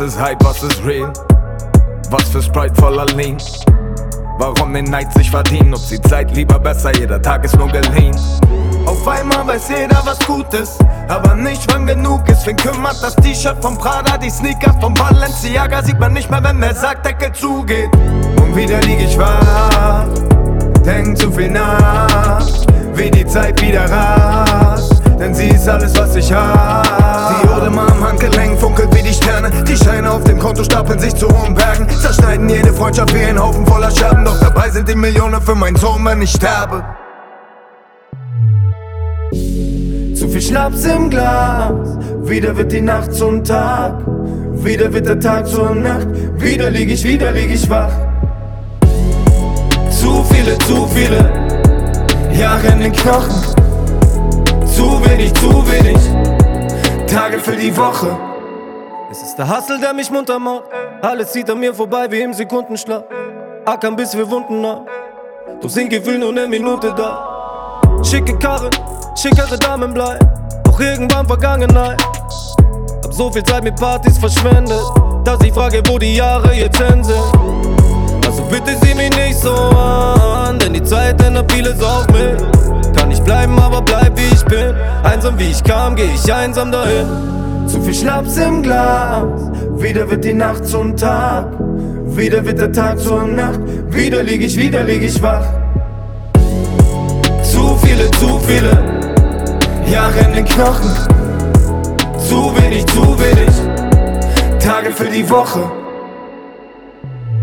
ist Hype, was ist real? Was für Sprite voller Lean? Warum den Neid sich verdienen? Nutzt die Zeit lieber besser, jeder Tag ist nur geliehen. Auf einmal weiß jeder, was gut ist, aber nicht, wann genug ist. Wen kümmert das T-Shirt vom Prada, die Sneakers vom Balenciaga? Sieht man nicht mehr, wenn der Sargdeckel zugeht. Und wieder lieg ich wach, denk zu viel nach, wie die Zeit wieder rast, denn sie ist alles, was ich hab. Die Ode mal am Handgelenk funkelt wie die Sterne, die Scheine auf dem Konto stapeln sich zu hohen Bergen, zerschneiden jede Freundschaft wie ein Haufen voller Scherben. Doch dabei sind die Millionen für meinen Sohn, wenn ich sterbe. Zu viel Schnaps im Glas, wieder wird die Nacht zum Tag, wieder wird der Tag zur Nacht, wieder lieg ich wach. Zu viele Jahre in den Knochen, zu wenig Tage für die Woche. Es ist der Hustle, der mich munter macht, alles zieht an mir vorbei wie im Sekundenschlag. Ackern bis wir Wunden haben, doch sind Gefühl nur eine Minute da. Schicke Karren, schickere Damen bleiben, doch irgendwann Vergangenheit. Hab so viel Zeit mit Partys verschwendet, dass ich frage, wo die Jahre jetzt hin sind. Also bitte sieh mich nicht so an, denn die Zeit ändert vieles auf mich. Kann nicht bleiben, aber bleib wie ich bin. Einsam wie ich kam, geh ich einsam dahin. Zu viel Schnaps im Glas, wieder wird die Nacht zum Tag, wieder wird der Tag zur Nacht, wieder lieg ich wach. Zu viele Jahre in den Knochen, zu wenig Tage für die Woche.